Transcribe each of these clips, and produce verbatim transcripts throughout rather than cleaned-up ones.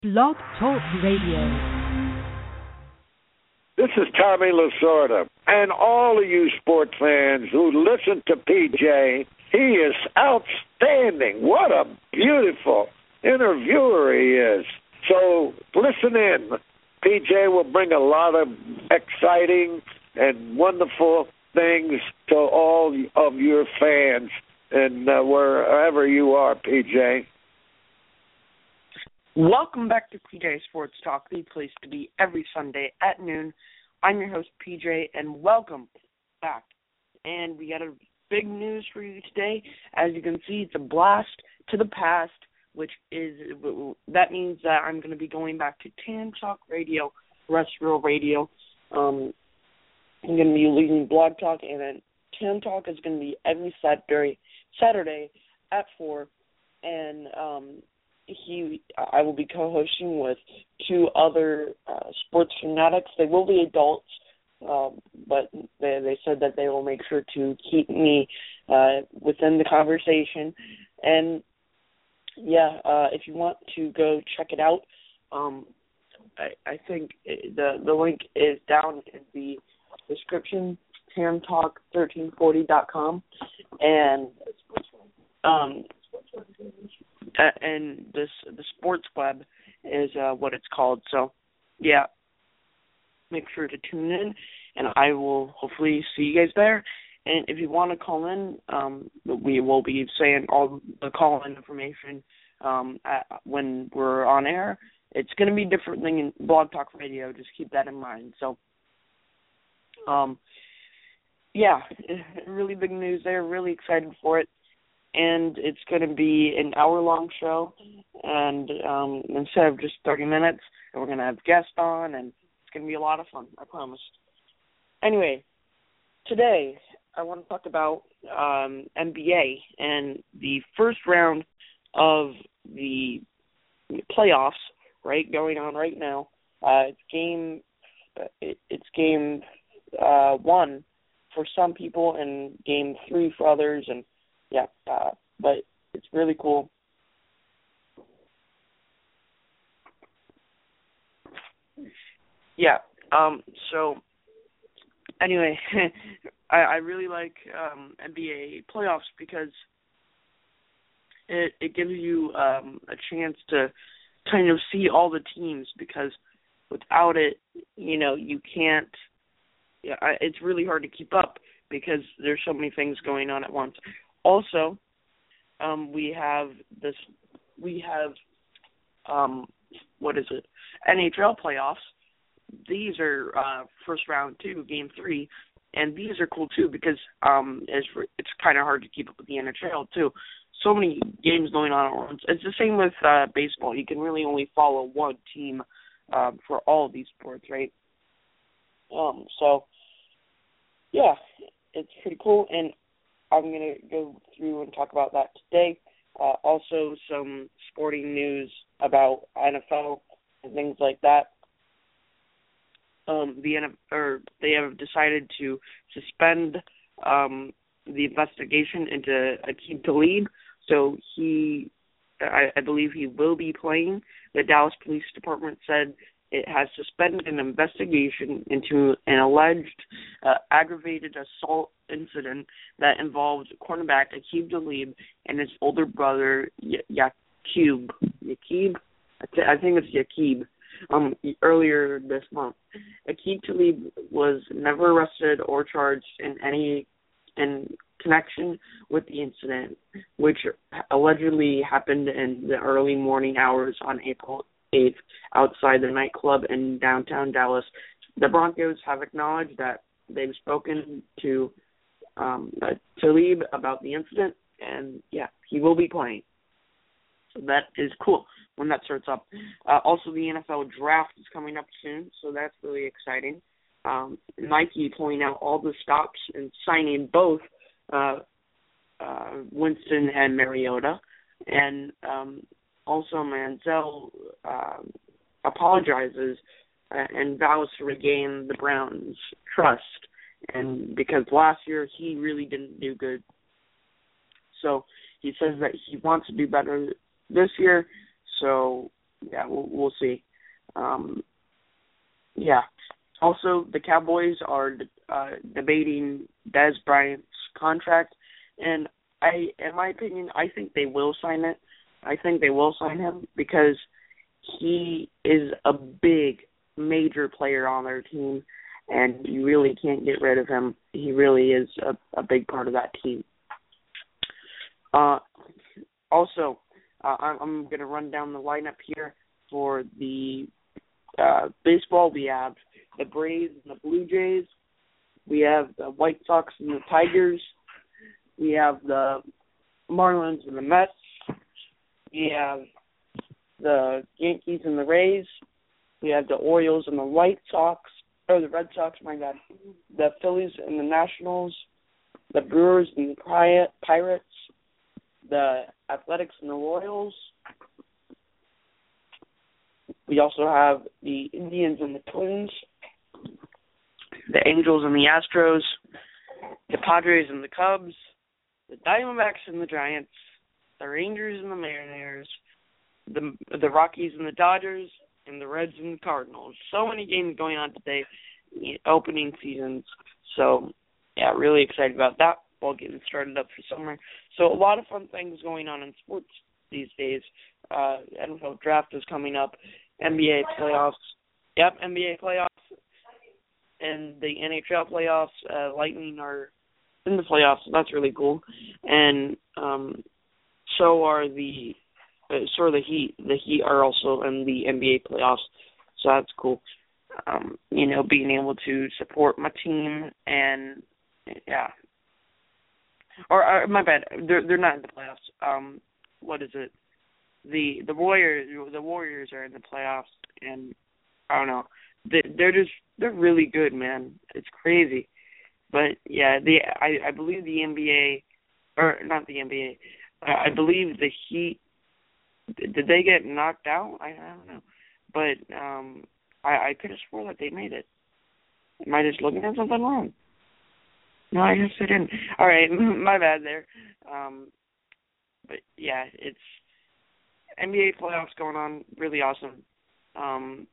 Blog Talk Radio. This is Tommy Lasorda, and all of you sports fans who listen to P J, he is outstanding. What a beautiful interviewer he is. So listen in. P J will bring a lot of exciting and wonderful things to all of your fans, and uh, wherever you are, P J. Welcome back to P J Sports Talk, the place to be every Sunday at noon. I'm your host, P J, and welcome back. And we got a big news for you today. As you can see, it's a blast to the past, which is, that means that I'm going to be going back to Tan Talk Radio, terrestrial radio. Um, I'm going to be leaving Blog Talk, and then Tan Talk is going to be every Saturday, Saturday at four, and um, He, I will be co-hosting with two other uh, sports fanatics. They will be adults, um, but they, they said that they will make sure to keep me uh, within the conversation. And, yeah, uh, if you want to go check it out, um, I, I think the the link is down in the description, tan talk thirteen forty dot com. And um Uh, and this the sports web is uh, what it's called. So, yeah, make sure to tune in, and I will hopefully see you guys there. And if you want to call in, um, we will be saying all the call-in information um, at, when we're on air. It's going to be different than in Blog Talk Radio. Just keep that in mind. So, um, yeah, really big news there. Really excited for it. And it's going to be an hour-long show, and um, instead of just thirty minutes, we're going to have guests on, and it's going to be a lot of fun, I promise. Anyway, today I want to talk about um, N B A and the first round of the playoffs, right, going on right now. Uh, it's game, it, it's game uh, one for some people, and game three for others, and Yeah, uh, but it's really cool. Yeah, um, so anyway, I, I really like um, N B A playoffs because it, it gives you um, a chance to kind of see all the teams, because without it, you know, you can't, yeah, it's really hard to keep up because there's so many things going on at once. Also, um, we have this. We have um, what is it? N H L playoffs. These are uh, first round two, game three, and these are cool too because um, it's it's kind of hard to keep up with the N H L too. So many games going on at once. It's the same with uh, baseball. You can really only follow one team uh, for all of these sports, right? Um, so yeah, it's pretty cool. And I'm going to go through and talk about that today. Uh, also, some sporting news about N F L and things like that. Um, the N F L, or they have decided to suspend um, the investigation into Aqib Talib. So he, I, I believe he will be playing. The Dallas Police Department said it has suspended an investigation into an alleged uh, aggravated assault incident that involved cornerback Aqib Talib and his older brother y- Yaqub. Yaqib? I think it's Yaqib. Um, earlier this month, Aqib Talib was never arrested or charged in any in connection with the incident, which allegedly happened in the early morning hours on April eighth outside the nightclub in downtown Dallas. The Broncos have acknowledged that they've spoken to um, uh, Talib about the incident, and yeah, he will be playing. So that is cool when that starts up. Uh, also, the N F L draft is coming up soon, so that's really exciting. Um, Nike pulling out all the stops and signing both uh, uh, Winston and Mariota, and um, also Manziel uh, apologizes uh, and vows to regain the Browns' trust, and because last year he really didn't do good. So he says that he wants to do better this year, so yeah, we'll, we'll see. Um, yeah. Also, the Cowboys are uh, debating Dez Bryant's contract, and I, in my opinion, I think they will sign it. I think they will sign him because he is a big, major player on their team, and you really can't get rid of him. He really is a, a big part of that team. Uh, also, uh, I'm, I'm going to run down the lineup here for the uh, baseball. We have the Braves and the Blue Jays. We have the White Sox and the Tigers. We have the Marlins and the Mets. We have the Yankees and the Rays. We have the Orioles and the White Sox, or the Red Sox, my God. The Phillies and the Nationals. The Brewers and the Pirates. The Athletics and the Royals. We also have the Indians and the Twins. The Angels and the Astros. The Padres and the Cubs. The Diamondbacks and the Giants. The Rangers and the Mariners, the the Rockies and the Dodgers, and the Reds and the Cardinals. So many games going on today, opening seasons. So, yeah, really excited about that. Ball getting started up for summer. So a lot of fun things going on in sports these days. Uh, N F L draft is coming up. N B A playoffs. Yep, N B A playoffs. And the N H L playoffs. Uh, Lightning are in the playoffs, so that's really cool. And um So are the uh, so are the Heat. The Heat are also in the N B A playoffs, so that's cool. Um, you know, being able to support my team and yeah. Or, or my bad, they're they're not in the playoffs. Um, what is it? The the Warriors the Warriors are in the playoffs, and I don't know. They, they're just they're really good, man. It's crazy. But yeah, the I, I believe the N B A or not the N B A. I believe the Heat, did they get knocked out? I, I don't know. But um, I, I could have sworn that they made it. Am I just looking at something wrong? No, I guess I didn't. All right, my bad there. Um, but, yeah, it's N B A playoffs going on. Really awesome. Um,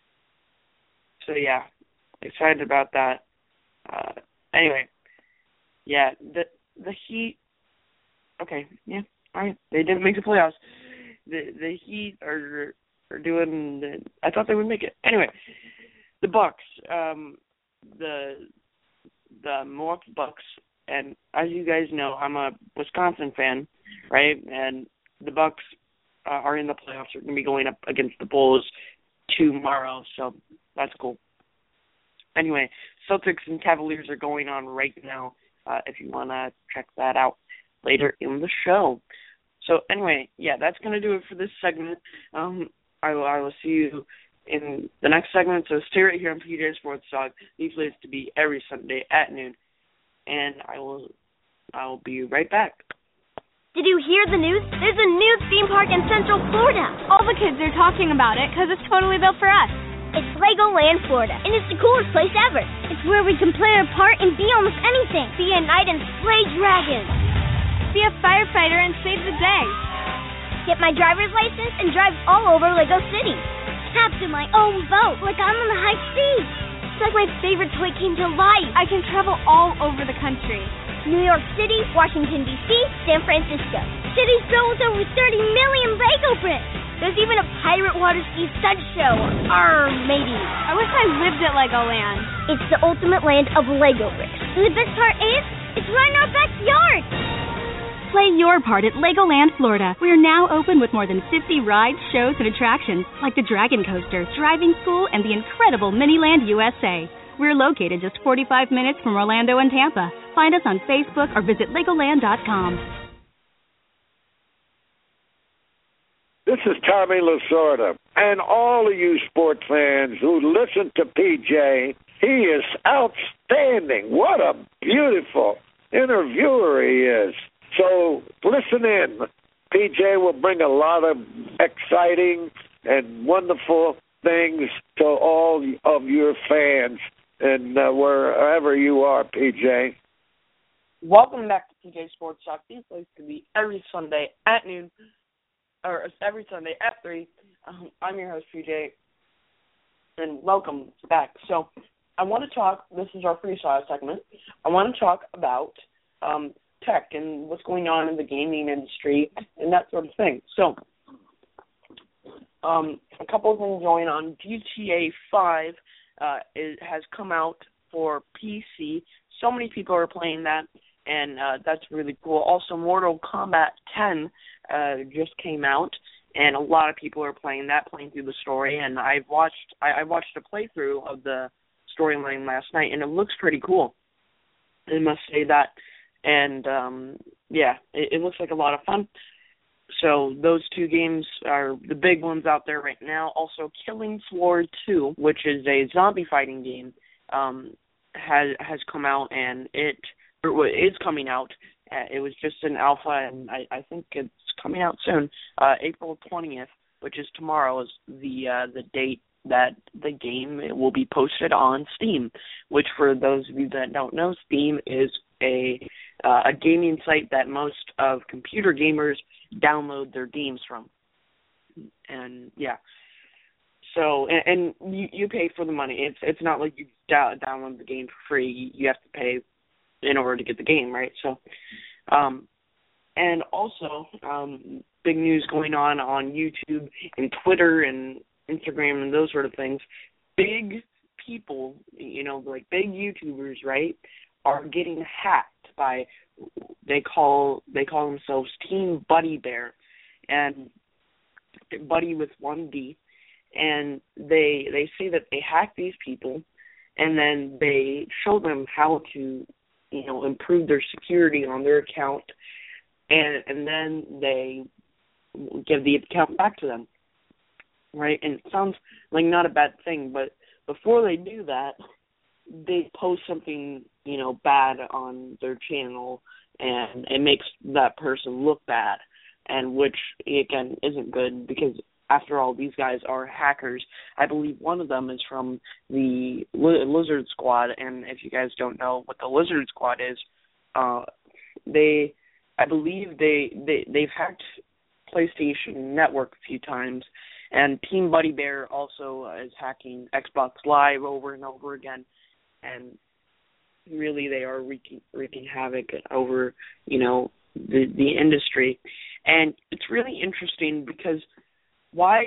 so, yeah, excited about that. Uh, anyway, yeah, the the Heat, okay, yeah, all right. They didn't make the playoffs. The the Heat are are doing. The, I thought they would make it. Anyway, the Bucks, um, the the Milwaukee Bucks, and as you guys know, I'm a Wisconsin fan, right? And the Bucks uh, are in the playoffs. They're going to be going up against the Bulls tomorrow, so that's cool. Anyway, Celtics and Cavaliers are going on right now. Uh, if you want to check that out later in the show. So anyway, yeah, that's going to do it for this segment. Um, I will, I will see you in the next segment. So stay right here on P J Sports Talk. The place to be every Sunday at noon, and I will I will be right back. Did you hear the news? There's a new theme park in Central Florida. All the kids are talking about it because it's totally built for us. It's Legoland, Florida, and it's the coolest place ever. It's where we can play our part and be almost anything. Be a knight and slay dragons. Be a firefighter and save the day. Get my driver's license and drive all over Lego City. Captain my own boat like I'm on the high seas. It's like my favorite toy came to life. I can travel all over the country. New York City, Washington, D C, San Francisco. Cities built with over thirty million Lego bricks. There's even a pirate water ski stunt show. Or maybe. I wish I lived at Legoland. It's the ultimate land of Lego bricks. And the best part is, it's right in our backyard. Play your part at Legoland, Florida. We are now open with more than fifty rides, shows, and attractions, like the Dragon Coaster, Driving School, and the incredible Miniland U S A. We're located just forty-five minutes from Orlando and Tampa. Find us on Facebook or visit Legoland dot com. This is Tommy Lasorda, and all of you sports fans who listen to P J, he is outstanding. What a beautiful interviewer he is. So listen in. P J will bring a lot of exciting and wonderful things to all of your fans, and uh, wherever you are, P J. Welcome back to P J Sports Talk. The place to be every Sunday at noon. or every Sunday at three. Um, I'm your host, P J, and welcome back. So I want to talk, this is our freestyle segment, I want to talk about um, tech and what's going on in the gaming industry and that sort of thing. So um, a couple of things going on. G T A five uh, is, has come out for P C. So many people are playing that, and uh, that's really cool. Also, Mortal Kombat ten uh, just came out, and a lot of people are playing that, playing through the story. And I've watched, I, I watched a playthrough of the storyline last night, and it looks pretty cool. I must say that. And um, yeah, it, it looks like a lot of fun. So those two games are the big ones out there right now. Also, Killing Floor two, which is a zombie fighting game, um, has has come out, and it or is coming out. Uh, it was just an alpha, and I, I think it's coming out soon. Uh, April twentieth, which is tomorrow, is the uh, the date that the game will be posted on Steam. Which, for those of you that don't know, Steam is a uh, a gaming site that most of computer gamers download their games from. And yeah, so and, and you, you pay for the money. It's it's not like you da- download the game for free. You, you have to pay in order to get the game, right? So, um, and also um, big news going on on YouTube and Twitter and Instagram and those sort of things. Big people, you know, like big YouTubers, right, are getting hacked by they call they call themselves Team Buddy Bear, and Buddy with one D, and they they say that they hack these people, and then they show them how to, you know, improve their security on their account, and and then they give the account back to them, right? And it sounds like not a bad thing, but before they do that, they post something, you know, bad on their channel, and it makes that person look bad, and which, again, isn't good, because after all, these guys are hackers. I believe one of them is from the Lizard Squad, and if you guys don't know what the Lizard Squad is, uh, they, I believe they, they, they've hacked PlayStation Network a few times, and Team Buddy Bear also is hacking Xbox Live over and over again, and really they are wreaking, wreaking havoc over, you know, the the industry. And it's really interesting because why,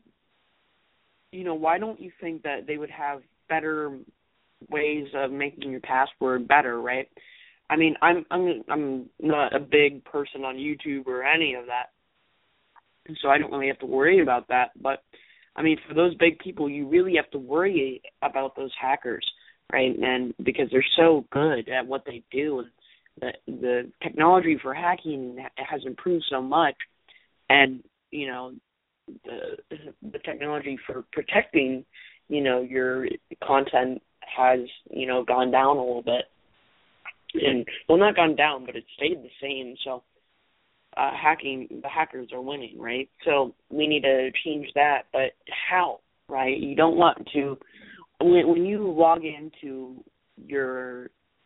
you know, why don't you think that they would have better ways of making your password better, right? I mean, I'm I'm I'm not a big person on YouTube or any of that, so I don't really have to worry about that. But I mean, for those big people, you really have to worry about those hackers, right? And because they're so good at what they do, and the the technology for hacking has improved so much, and you know, the the technology for protecting, you know, your content has, you know, gone down a little bit, and well, not gone down, but it stayed the same. So uh, hacking, the hackers are winning, right? So we need to change that, but how, right? You don't want to when, when you log into your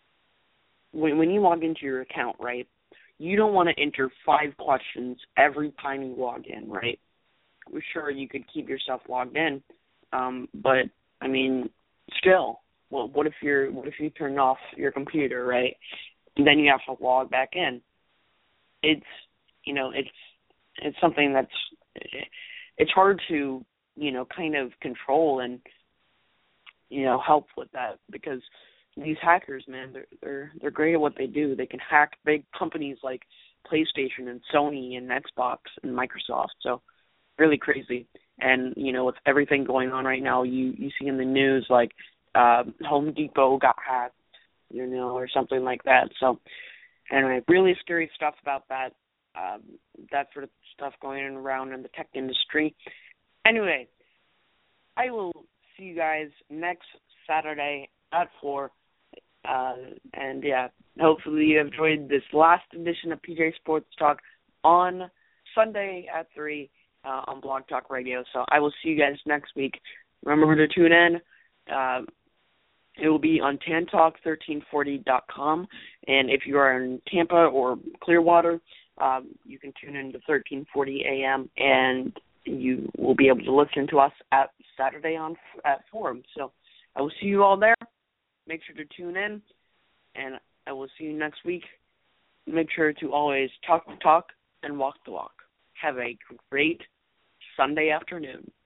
when when you log into your account, right? You don't want to enter five questions every time you log in, right? Sure, you could keep yourself logged in, um, but I mean, still, well, what if you're what if you turn off your computer, right? And then you have to log back in. It's you know, it's it's something that's it's hard to, you know, kind of control and, you know, help with that, because these hackers, man, they're they're they're great at what they do. They can hack big companies like PlayStation and Sony and Xbox and Microsoft. So really crazy. And, you know, with everything going on right now, you, you see in the news, like, uh, Home Depot got hacked, you know, or something like that. So, anyway, really scary stuff about that, um, that sort of stuff going around in the tech industry. Anyway, I will see you guys next Saturday at four. Uh, and, yeah, hopefully you have enjoyed this last edition of P J Sports Talk on Sunday at three. Uh, on Blog Talk Radio. So I will see you guys next week. Remember to tune in. Uh, it will be on tan talk thirteen forty dot com. And if you are in Tampa or Clearwater, um, you can tune in to thirteen forty a.m. and you will be able to listen to us at Saturday on at Forum. So I will see you all there. Make sure to tune in, and I will see you next week. Make sure to always talk the talk and walk the walk. Have a great Sunday afternoon.